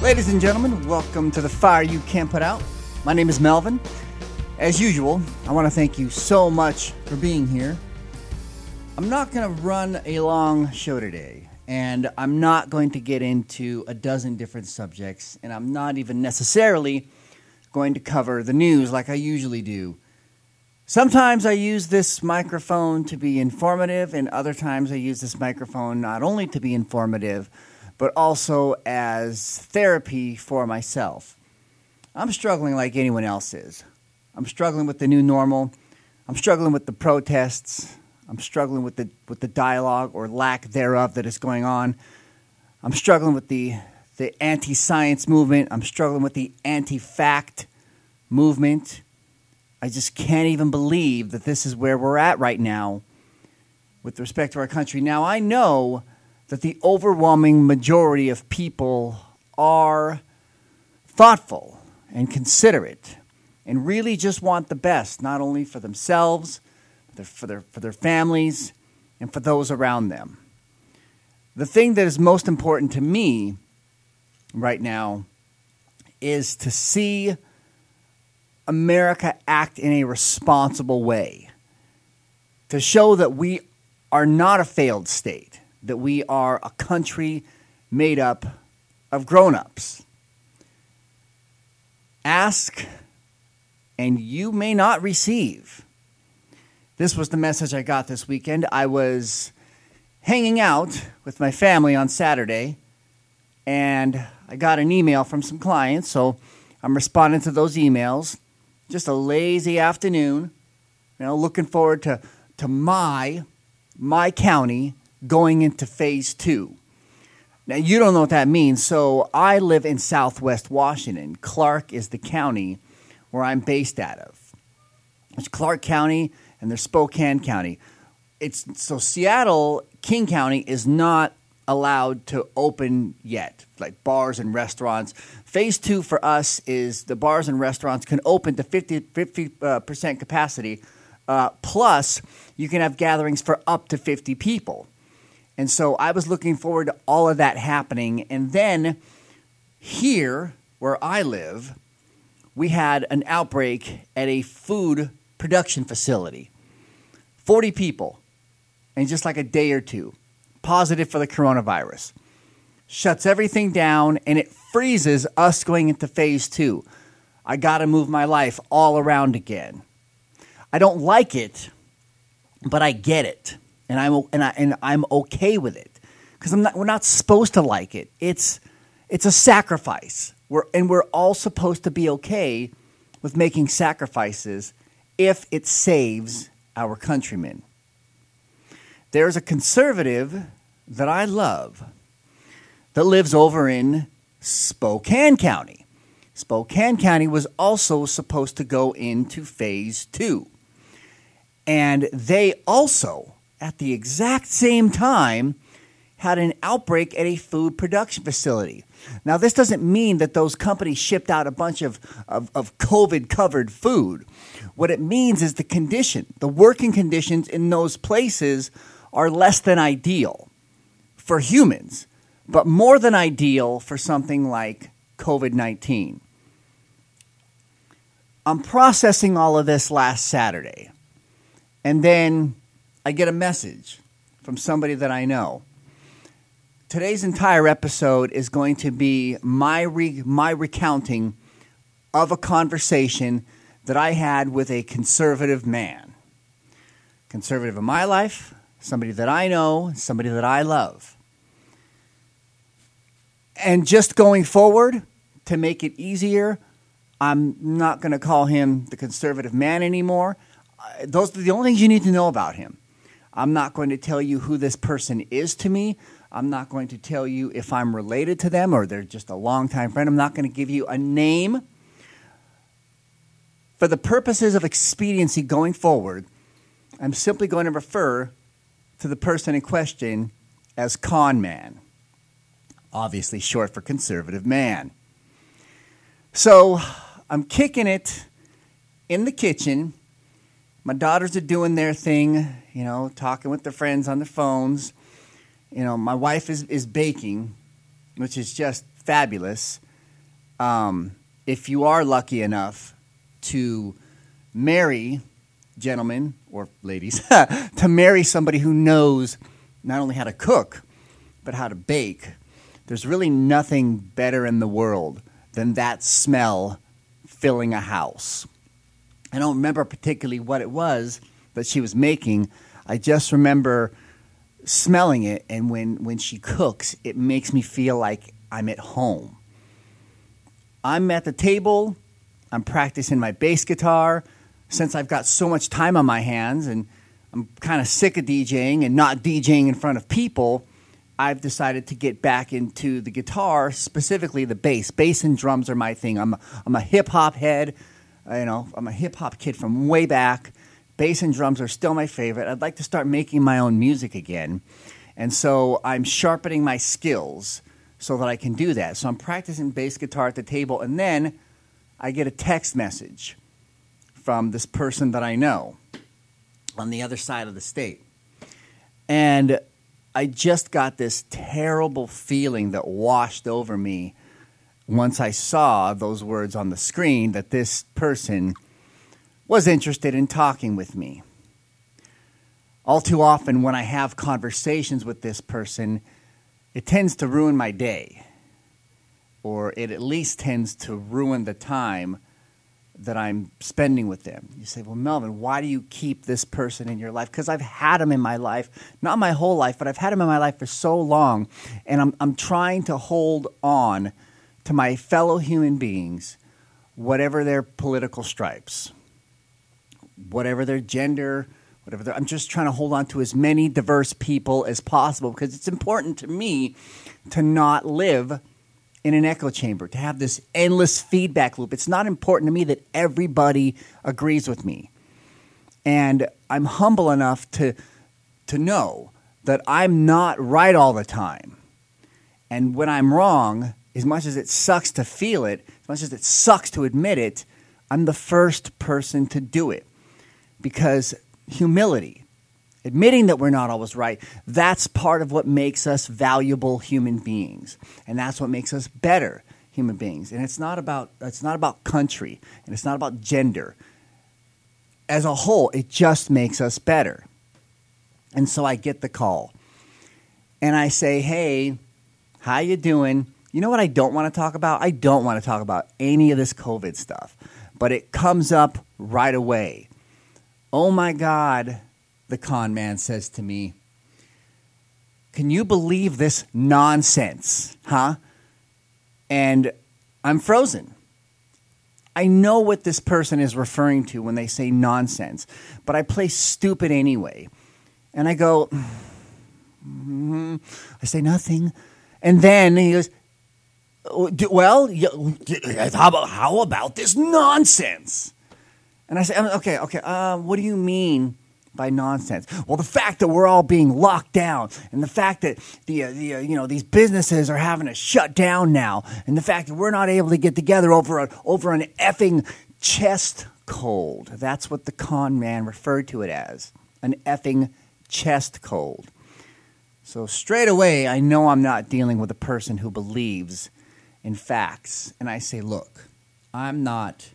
Ladies and gentlemen, welcome to The Fire You Can't Put Out. My name is Melvin. As usual, I want to thank you so much for being here. I'm not going to run a long show today, and I'm not going to get into a dozen different subjects, and I'm not even necessarily going to cover the news like I usually do. Sometimes I use this microphone to be informative, and other times I use this microphone not only to be informative, but also as therapy for myself. I'm struggling like anyone else is. I'm struggling with the new normal. I'm struggling with the protests. I'm struggling with the dialogue or lack thereof that is going on. I'm struggling with the anti-science movement. I'm struggling with the anti-fact movement. I just can't even believe that this is where we're at right now with respect to our country. Now, I know that the overwhelming majority of people are thoughtful and considerate and really just want the best, not only for themselves, but for their families and for those around them. The thing that is most important to me right now is to see America act in a responsible way, to show that we are not a failed state, that we are a country made up of grown-ups. Ask, and you may not receive. This was the message I got this weekend. I was hanging out with my family on Saturday, and I got an email from some clients, so I'm responding to those emails. Just a lazy afternoon, looking forward to my county going into phase 2. Now, you don't know what that means. So I live in Southwest Washington. Clark is the county where I'm based out of. There's Clark County and there's Spokane County. So Seattle, King County, is not allowed to open yet, like bars and restaurants. Phase 2 for us is the bars and restaurants can open to 50% capacity, plus you can have gatherings for up to 50 people. And so I was looking forward to all of that happening. And then here, where I live, we had an outbreak at a food production facility. 40 people in just like a day or two, positive for the coronavirus. Shuts everything down, and it freezes us going into phase 2. I got to move my life all around again. I don't like it, but I get it. And I'm okay with it because we're not supposed to like it. It's a sacrifice. We're all supposed to be okay with making sacrifices if it saves our countrymen. There's a conservative that I love that lives over in Spokane County. Spokane County was also supposed to go into phase 2. And they also, at the exact same time, had an outbreak at a food production facility. Now, this doesn't mean that those companies shipped out a bunch of COVID-covered food. What it means is the working conditions in those places are less than ideal for humans, but more than ideal for something like COVID-19. I'm processing all of this last Saturday, and then I get a message from somebody that I know. Today's entire episode is going to be my recounting of a conversation that I had with a conservative man. Conservative in my life, somebody that I know, somebody that I love. And just going forward, to make it easier, I'm not going to call him the conservative man anymore. Those are the only things you need to know about him. I'm not going to tell you who this person is to me. I'm not going to tell you if I'm related to them or they're just a longtime friend. I'm not going to give you a name. For the purposes of expediency going forward, I'm simply going to refer to the person in question as Con Man. Obviously short for conservative man. So I'm kicking it in the kitchen. My daughters are doing their thing, talking with their friends on their phones. My wife is baking, which is just fabulous. If you are lucky enough to marry, gentlemen or ladies, to marry somebody who knows not only how to cook, but how to bake, there's really nothing better in the world than that smell filling a house. I don't remember particularly what it was that she was making. I just remember smelling it, and when she cooks, it makes me feel like I'm at home. I'm at the table, I'm practicing my bass guitar. Since I've got so much time on my hands and I'm kind of sick of DJing and not DJing in front of people, I've decided to get back into the guitar, specifically the bass. Bass and drums are my thing. I'm a hip-hop head. I'm a hip-hop kid from way back. Bass and drums are still my favorite. I'd like to start making my own music again. And so I'm sharpening my skills so that I can do that. So I'm practicing bass guitar at the table, and then I get a text message from this person that I know on the other side of the state. And I just got this terrible feeling that washed over me once I saw those words on the screen that this person was interested in talking with me. All too often when I have conversations with this person, it tends to ruin my day, or it at least tends to ruin the time that I'm spending with them. You say, well, Melvin, why do you keep this person in your life? Because I've had him in my life, not my whole life, but I've had him in my life for so long, and I'm trying to hold on to my fellow human beings, whatever their political stripes, whatever their gender, I'm just trying to hold on to as many diverse people as possible, because it's important to me to not live in an echo chamber, to have this endless feedback loop. It's not important to me that everybody agrees with me. And I'm humble enough to know that I'm not right all the time. And when I'm wrong, as much as it sucks to feel it, as much as it sucks to admit it, I'm the first person to do it. Because humility, admitting that we're not always right, that's part of what makes us valuable human beings. And that's what makes us better human beings. And it's not about country, and it's not about gender. As a whole, it just makes us better. And so I get the call. And I say, hey, how you doing? You know what I don't want to talk about? I don't want to talk about any of this COVID stuff. But it comes up right away. Oh my God, the con man says to me, can you believe this nonsense, huh? And I'm frozen. I know what this person is referring to when they say nonsense, but I play stupid anyway. And I go, I say nothing. And then he goes, well, how about this nonsense? And I say, okay, what do you mean by nonsense? Well, the fact that we're all being locked down, and the fact that these businesses are having to shut down now, and the fact that we're not able to get together over an effing chest cold. That's what the con man referred to it as, an effing chest cold. So straight away, I know I'm not dealing with a person who believes in facts, and I say, look, I'm not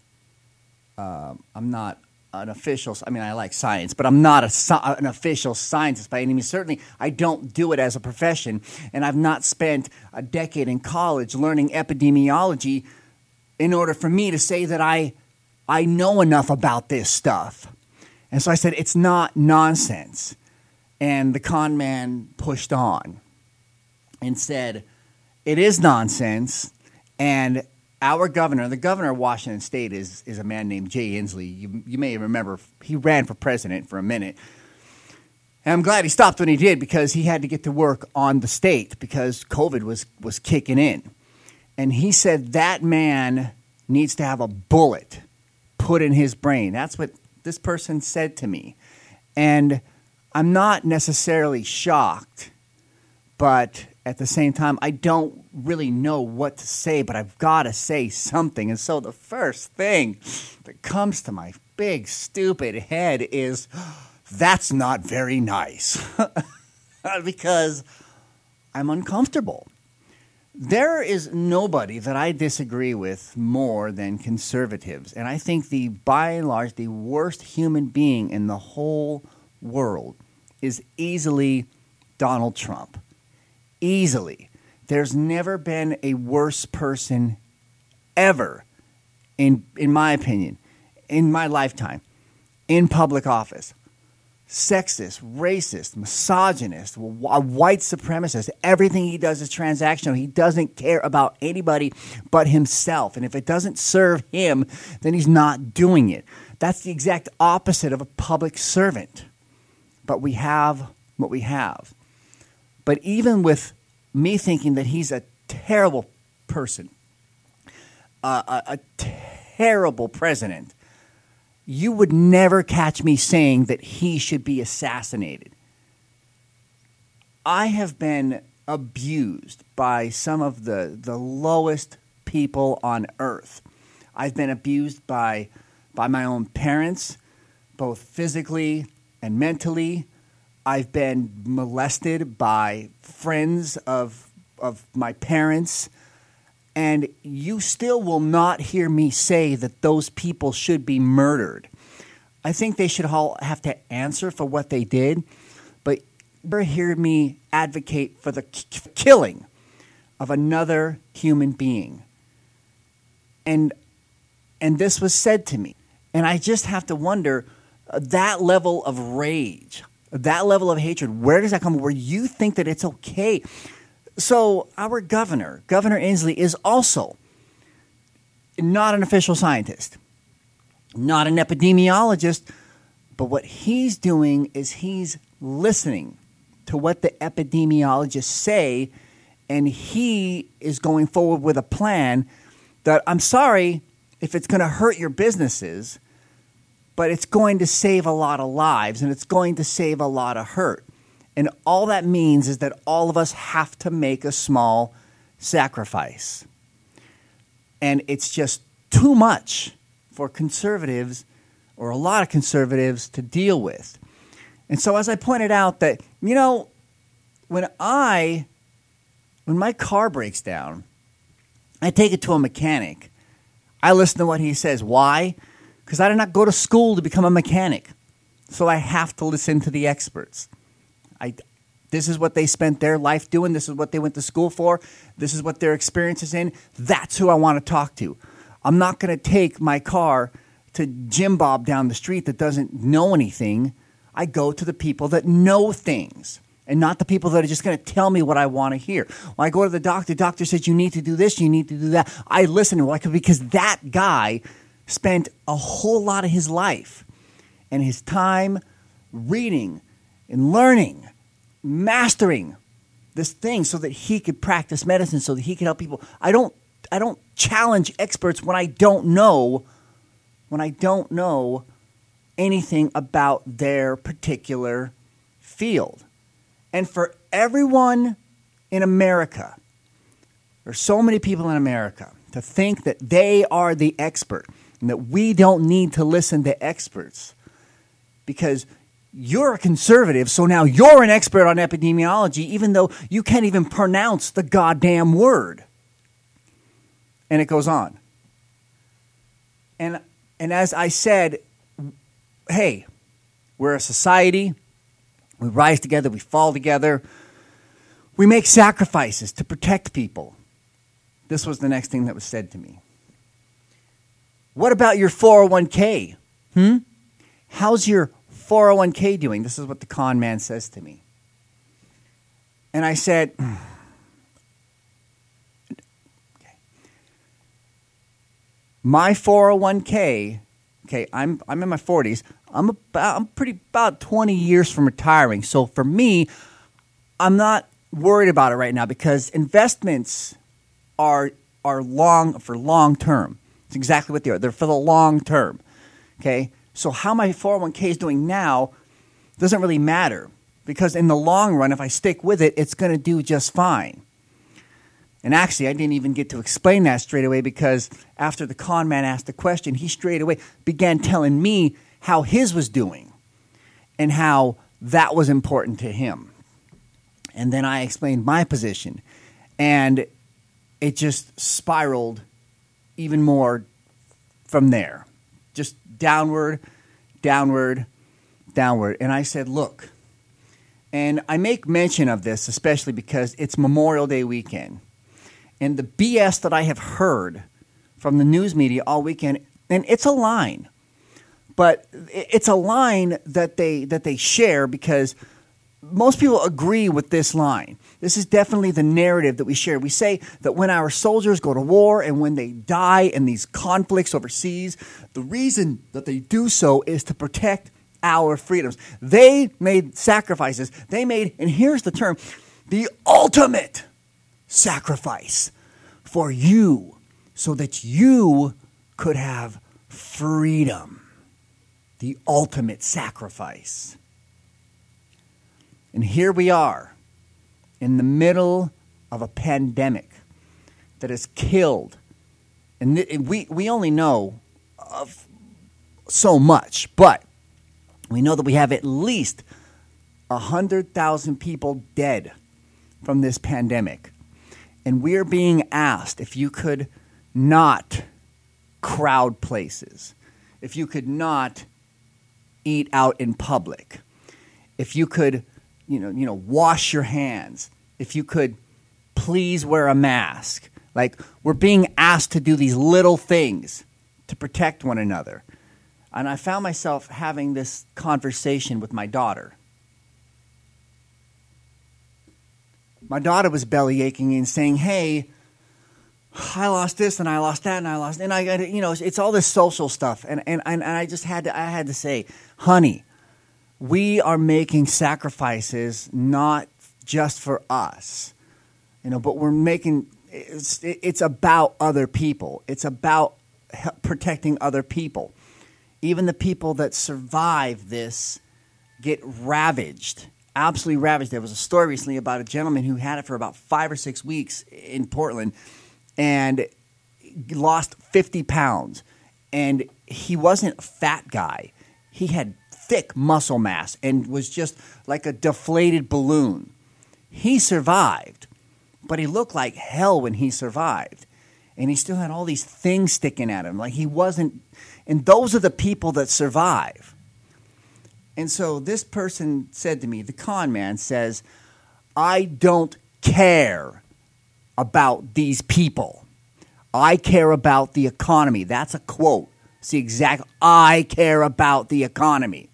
an official. I mean, I like science, but I'm not an official scientist by any means. Certainly, I don't do it as a profession, and I've not spent a decade in college learning epidemiology in order for me to say that I know enough about this stuff. And so I said, it's not nonsense. And the con man pushed on and said, it is nonsense, and our governor, the governor of Washington State, is a man named Jay Inslee. You may remember he ran for president for a minute. And I'm glad he stopped when he did, because he had to get to work on the state because COVID was kicking in. And he said that man needs to have a bullet put in his brain. That's what this person said to me. And I'm not necessarily shocked, but at the same time, I don't really know what to say, but I've got to say something. And so the first thing that comes to my big, stupid head is, that's not very nice. Because I'm uncomfortable. There is nobody that I disagree with more than conservatives. And I think by and large, the worst human being in the whole world is easily Donald Trump. Easily. There's never been a worse person ever, in my opinion, in my lifetime, in public office. Sexist, racist, misogynist, a white supremacist. Everything he does is transactional. He doesn't care about anybody but himself. And if it doesn't serve him, then he's not doing it. That's the exact opposite of a public servant. But we have what we have. But even with me thinking that he's a terrible person, a terrible president, you would never catch me saying that he should be assassinated. I have been abused by some of the lowest people on earth. I've been abused by my own parents, both physically and mentally. I've been molested by friends of my parents. And you still will not hear me say that those people should be murdered. I think they should all have to answer for what they did, but you never hear me advocate for the killing of another human being. And this was said to me. And I just have to wonder, that level of rage, that level of hatred, where does that come from? Where you think that it's okay? So our Governor Inslee, is also not an official scientist, not an epidemiologist, but what he's doing is he's listening to what the epidemiologists say, and he is going forward with a plan that, I'm sorry if it's going to hurt your businesses, but it's going to save a lot of lives, and it's going to save a lot of hurt. And all that means is that all of us have to make a small sacrifice. And it's just too much for conservatives, or a lot of conservatives, to deal with. And so as I pointed out that, when my car breaks down, I take it to a mechanic. I listen to what he says. Why? Because I did not go to school to become a mechanic. So I have to listen to the experts. This is what they spent their life doing. This is what they went to school for. This is what their experience is in. That's who I want to talk to. I'm not going to take my car to Jim Bob down the street that doesn't know anything. I go to the people that know things, and not the people that are just going to tell me what I want to hear. When I go to the doctor says you need to do this, you need to do that. I listen to it because that guy spent a whole lot of his life and his time reading and learning, mastering this thing so that he could practice medicine, so that he could help people. I don't challenge experts when I don't know anything about their particular field. And for everyone in America, there's so many people in America, to think that they are the expert and that we don't need to listen to experts because you're a conservative, so now you're an expert on epidemiology, even though you can't even pronounce the goddamn word. And it goes on. And as I said, hey, we're a society. We rise together. We fall together. We make sacrifices to protect people. This was the next thing that was said to me. What about your 401k? How's your 401k doing? This is what the con man says to me. And I said, okay. My 401k, okay, I'm in my 40s. I'm about 20 years from retiring. So for me, I'm not worried about it right now because investments are long term. It's exactly what they are. They're for the long term. Okay? So how my 401k is doing now doesn't really matter because in the long run, if I stick with it, it's going to do just fine. And actually, I didn't even get to explain that straight away because after the con man asked the question, he straight away began telling me how his was doing and how that was important to him. And then I explained my position. And it just spiraled even more from there. Just downward, downward, downward. And I said, look, and I make mention of this especially because it's Memorial Day weekend. And the BS that I have heard from the news media all weekend, and it's a line, but it's a line that they share because most people agree with this line. This is definitely the narrative that we share. We say that when our soldiers go to war and when they die in these conflicts overseas, the reason that they do so is to protect our freedoms. They made sacrifices. They made, and here's the term, the ultimate sacrifice for you so that you could have freedom. The ultimate sacrifice. And here we are in the middle of a pandemic that has killed, and we only know of so much, but we know that we have at least 100,000 people dead from this pandemic. And we are being asked if you could not crowd places, if you could not eat out in public, if you could wash your hands, if you could please wear a mask. Like, we're being asked to do these little things to protect one another. And I found myself having this conversation with my daughter. My daughter was belly aching and saying, hey, I lost this and I lost that and I lost, and it's all this social stuff. And I just had to say, honey, we are making sacrifices not just for us, but we're making, it's about other people. It's about protecting other people. Even the people that survive this get ravaged, absolutely ravaged. There was a story recently about a gentleman who had it for about 5 or 6 weeks in Portland and lost 50 pounds. And he wasn't a fat guy. He had thick muscle mass and was just like a deflated balloon. He survived, but he looked like hell when he survived. And he still had all these things sticking at him. Like he wasn't, and those are the people that survive. And so this person said to me, the con man says, I don't care about these people. I care about the economy. That's a quote. See, exactly. I care about the economy.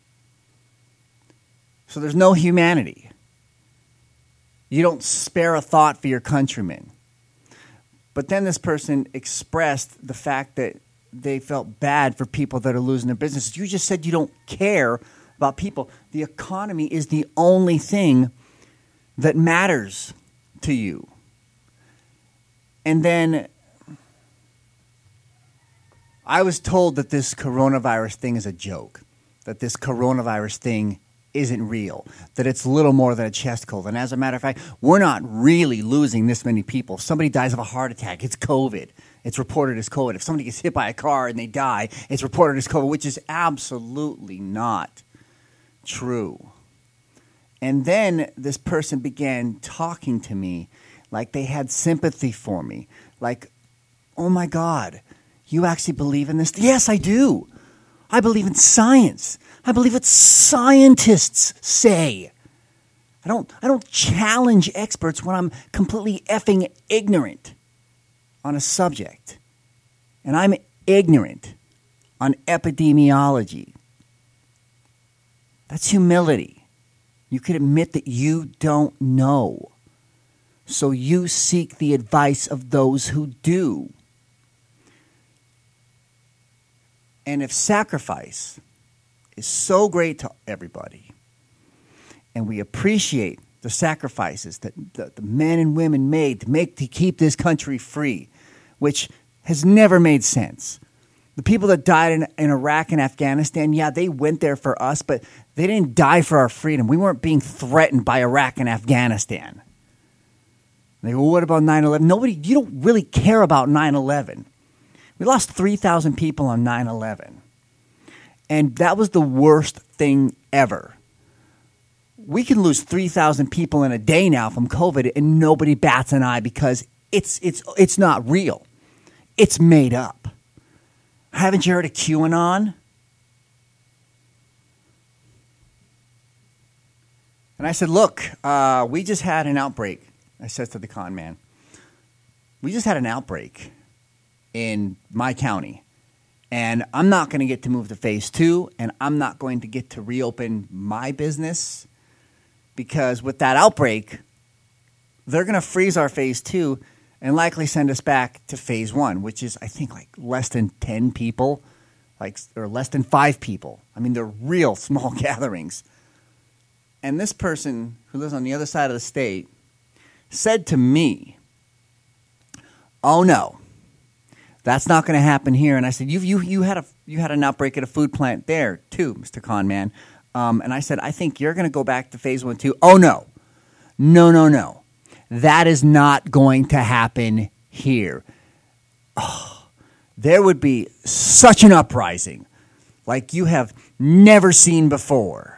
So there's no humanity. You don't spare a thought for your countrymen. But then this person expressed the fact that they felt bad for people that are losing their businesses. You just said you don't care about people. The economy is the only thing that matters to you. And then I was told that this coronavirus thing is a joke, that this coronavirus thing isn't real, that it's little more than a chest cold. And as a matter of fact, we're not really losing this many people. If somebody dies of a heart attack, it's COVID. It's reported as COVID. If somebody gets hit by a car and they die, it's reported as COVID, which is absolutely not true. And then this person began talking to me like they had sympathy for me. Like, oh my God, you actually believe in this? Yes, I do. I believe in science. I believe what scientists say. I don't challenge experts when I'm completely effing ignorant on a subject. And I'm ignorant on epidemiology. That's humility. You can admit that you don't know. So you seek the advice of those who do. And if sacrifice is so great to everybody, and we appreciate the sacrifices that the men and women made to keep this country free, which has never made sense. The people that died in Iraq and Afghanistan, yeah, they went there for us, but they didn't die for our freedom. We weren't being threatened by Iraq and Afghanistan. They go, well, what about 9/11? You don't really care about 9/11. We lost 3,000 people on 9/11. And that was the worst thing ever. We can lose 3,000 people in a day now from COVID and nobody bats an eye because It's not real. It's made up. Haven't you heard of QAnon? And I said, look, we just had an outbreak. I said to the con man, we just had an outbreak in my county. And I'm not going to get to move to phase 2, and I'm not going to get to reopen my business because with that outbreak, they're going to freeze our phase 2 and likely send us back to phase 1, which is, I think, like less than 10 people, or less than 5 people. I mean, they're real small gatherings. And this person who lives on the other side of the state said to me, oh, no, that's not going to happen here. And I said, you had an outbreak at a food plant there too, Mr. Con Man. And I said, I think you're going to go back to phase 1 too. Oh, no. No. That is not going to happen here. Oh, there would be such an uprising like you have never seen before.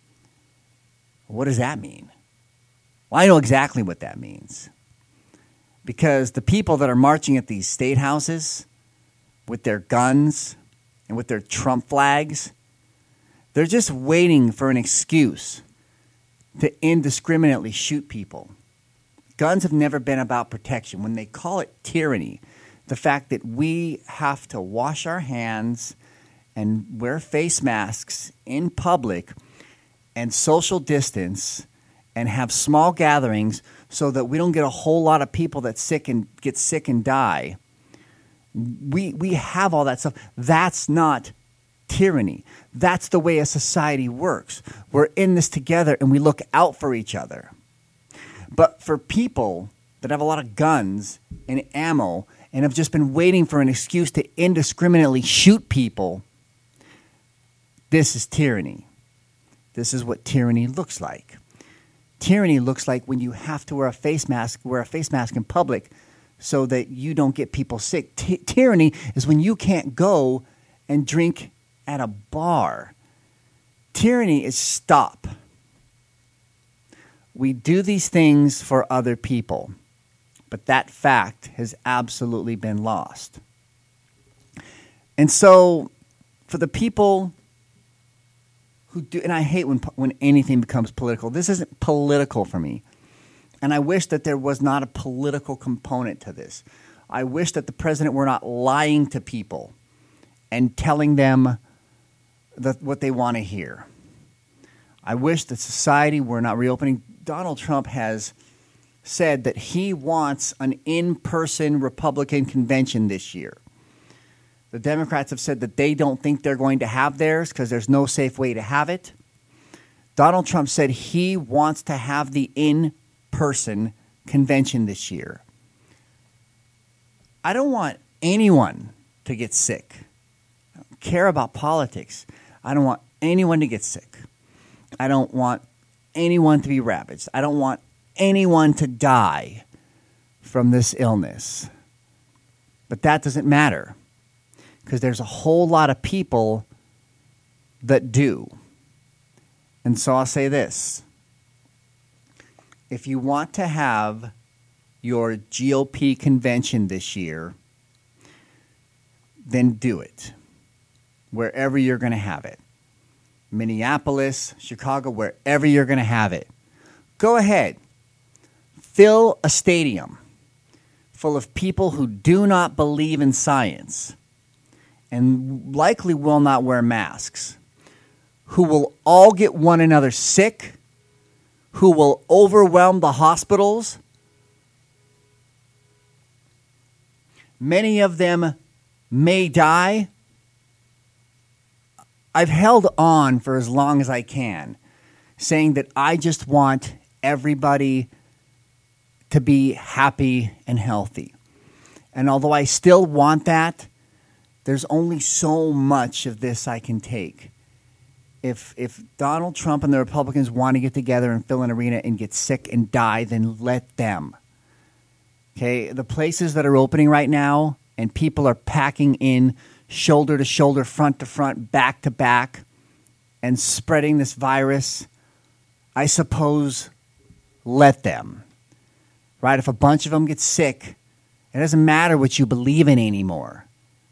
What does that mean? Well, I know exactly what that means. Because the people that are marching at these state houses with their guns and with their Trump flags, they're just waiting for an excuse to indiscriminately shoot people. Guns have never been about protection. When they call it tyranny, the fact that we have to wash our hands and wear face masks in public and social distance and have small gatherings so that we don't get a whole lot of people that get sick and die. We have all that stuff. That's not tyranny. That's the way a society works. We're in this together and we look out for each other. But for people that have a lot of guns and ammo and have just been waiting for an excuse to indiscriminately shoot people, this is tyranny. This is what tyranny looks like. Tyranny looks like when you have to wear a face mask in public so that you don't get people sick. Tyranny is when you can't go and drink at a bar. Tyranny is stop. We do these things for other people, but that fact has absolutely been lost. And so for the people who do, and I hate when anything becomes political. This isn't political for me. And I wish that there was not a political component to this. I wish that the president were not lying to people and telling them what they want to hear. I wish that society were not reopening. Donald Trump has said that he wants an in-person Republican convention this year. The Democrats have said that they don't think they're going to have theirs because there's no safe way to have it. Donald Trump said he wants to have the in-person convention this year. I don't want anyone to get sick. I don't care about politics. I don't want anyone to get sick. I don't want anyone to be ravaged. I don't want anyone to die from this illness. But that doesn't matter. Because there's a whole lot of people that do. And so I'll say this. If you want to have your GOP convention this year, then do it. Wherever you're going to have it. Minneapolis, Chicago, wherever you're going to have it. Go ahead. Fill a stadium full of people who do not believe in science and likely will not wear masks, who will all get one another sick, who will overwhelm the hospitals. Many of them may die. I've held on for as long as I can, saying that I just want everybody to be happy and healthy. And although I still want that, there's only so much of this I can take. If Donald Trump and the Republicans want to get together and fill an arena and get sick and die, then let them. Okay, the places that are opening right now and people are packing in shoulder to shoulder, front to front, back to back, and spreading this virus, I suppose let them. Right? If a bunch of them get sick, It doesn't matter what you believe in anymore.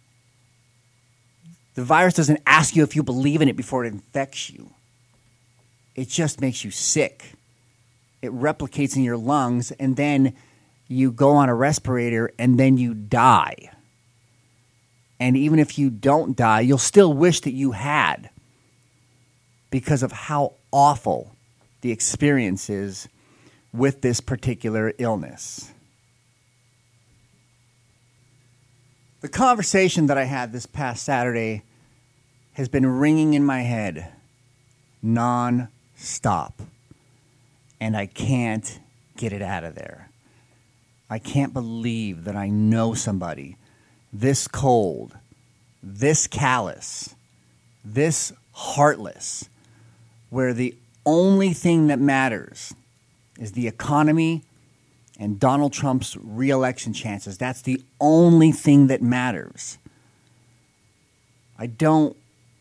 The virus doesn't ask you if you believe in it before it infects you. It just makes you sick. It replicates in your lungs, and then you go on a respirator, and then you die. And even if you don't die, you'll still wish that you had, because of how awful the experience is with this particular illness. The conversation that I had this past Saturday has been ringing in my head non-stop, and I can't get it out of there. I can't believe that I know somebody this cold, this callous, this heartless, where the only thing that matters is the economy and Donald Trump's re-election chances. That's the only thing that matters. I don't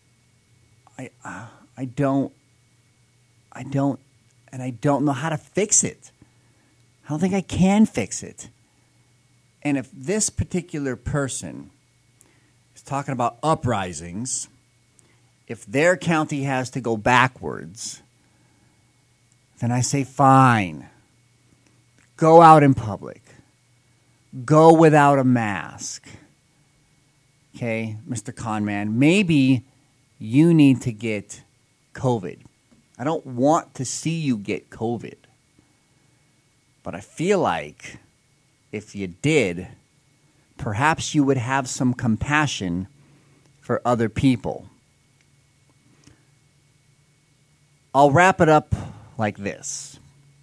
know how to fix it. I don't think I can fix it. And if this particular person is talking about uprisings, if their county has to go backwards, then I say fine. Go out in public. Go without a mask. Okay, Mr. Conman, maybe you need to get COVID. I don't want to see you get COVID. But I feel like if you did, perhaps you would have some compassion for other people. I'll wrap it up like this.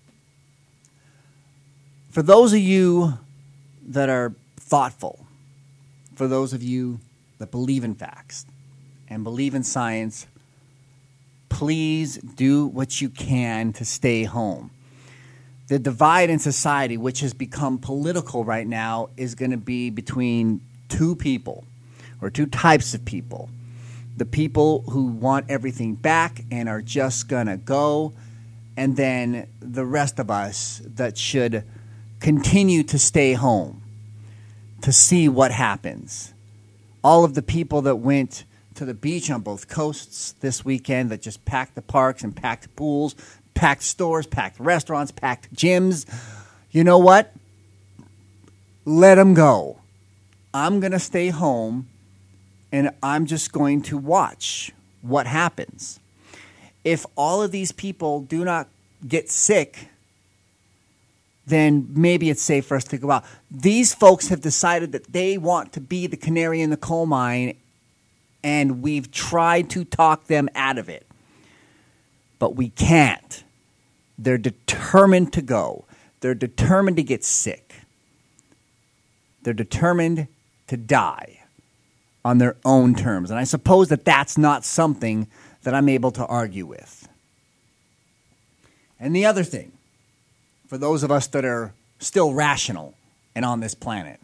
For those of you that are thoughtful, for those of you that believe in facts and believe in science, please do what you can to stay home. The divide in society, which has become political right now, is going to be between two people or two types of people. The people who want everything back and are just going to go, and then the rest of us that should continue to stay home to see what happens. All of the people that went to the beach on both coasts this weekend, that just packed the parks and packed pools, packed stores, packed restaurants, packed gyms. You know what? Let them go. I'm going to stay home, and I'm just going to watch what happens. If all of these people do not get sick, then maybe it's safe for us to go out. These folks have decided that they want to be the canary in the coal mine, and we've tried to talk them out of it. But we can't. They're determined to go. They're determined to get sick. They're determined to die on their own terms. And I suppose that that's not something that I'm able to argue with. And the other thing, for those of us that are still rational and on this planet,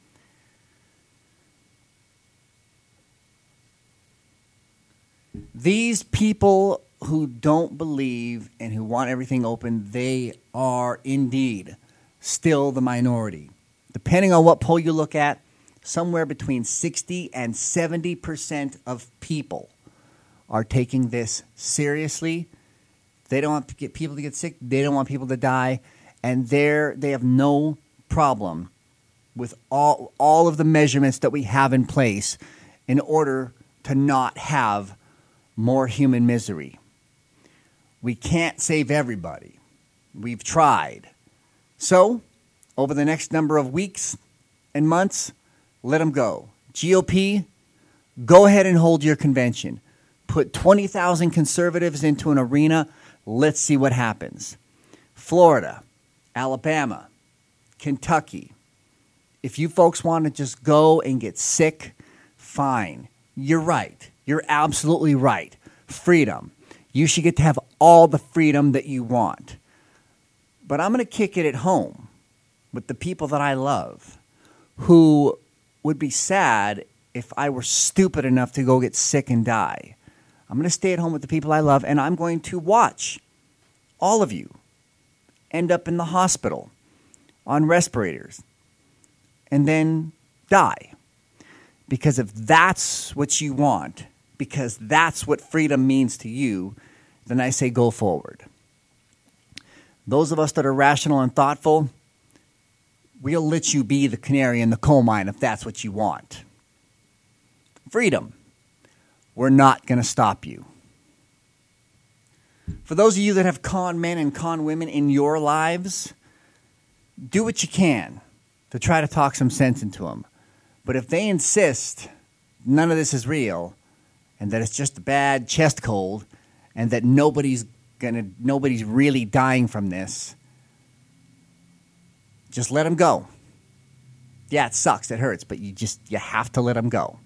these people who don't believe and who want everything open, they are indeed still the minority. Depending on what poll you look at, somewhere between 60 and 70% of people are taking this seriously. They don't want to get people to get sick. They don't want people to die. And they have no problem with all of the measurements that we have in place in order to not have more human misery. We can't save everybody. We've tried. So, over the next number of weeks and months, let them go. GOP, go ahead and hold your convention. Put 20,000 conservatives into an arena. Let's see what happens. Florida, Alabama, Kentucky. If you folks want to just go and get sick, fine. You're right. You're absolutely right. Freedom. You should get to have all the freedom that you want. But I'm going to kick it at home with the people that I love, who would be sad if I were stupid enough to go get sick and die. I'm going to stay at home with the people I love, and I'm going to watch all of you end up in the hospital on respirators and then die. Because if that's what you want, because that's what freedom means to you, then I say go forward. Those of us that are rational and thoughtful, we'll let you be the canary in the coal mine if that's what you want. Freedom. We're not going to stop you. For those of you that have con men and con women in your lives, do what you can to try to talk some sense into them. But if they insist none of this is real and that it's just a bad chest cold and that nobody's really dying from this, just let them go. Yeah, it sucks. It hurts, but you have to let them go.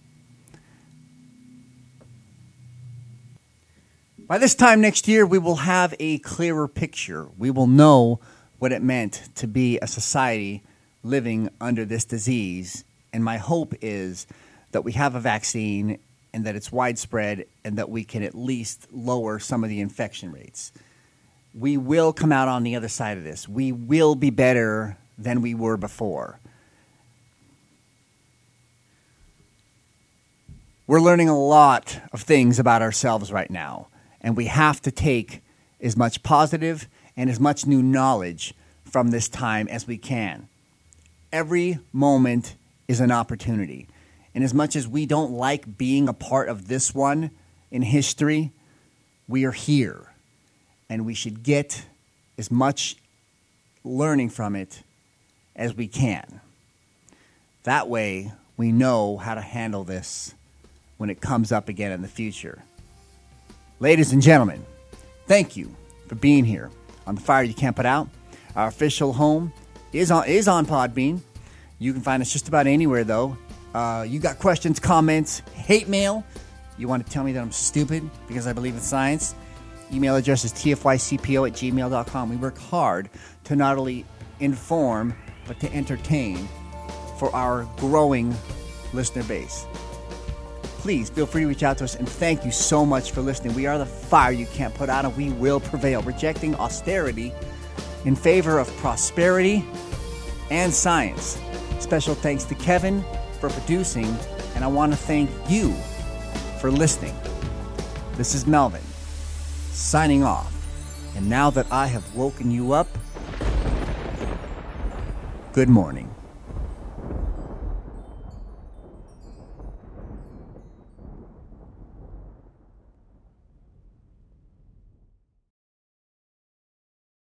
By this time next year, we will have a clearer picture. We will know what it meant to be a society living under this disease. And my hope is that we have a vaccine and that it's widespread and that we can at least lower some of the infection rates. We will come out on the other side of this. We will be better than we were before. We're learning a lot of things about ourselves right now, and we have to take as much positive and as much new knowledge from this time as we can. Every moment is an opportunity. And as much as we don't like being a part of this one in history, we are here. And we should get as much learning from it as we can. That way, we know how to handle this when it comes up again in the future. Ladies and gentlemen, thank you for being here on The Fire You Can't Put Out. Our official home is on Podbean. You can find us just about anywhere, though. You got questions, comments, hate mail. You want to tell me that I'm stupid because I believe in science? Email address is tfycpo@gmail.com. We work hard to not only inform, but to entertain for our growing listener base. Please feel free to reach out to us, and thank you so much for listening. We are the fire you can't put out, and we will prevail, rejecting austerity in favor of prosperity and science. Special thanks to Kevin for producing, and I want to thank you for listening. This is Melvin, signing off. And now that I have woken you up, good morning.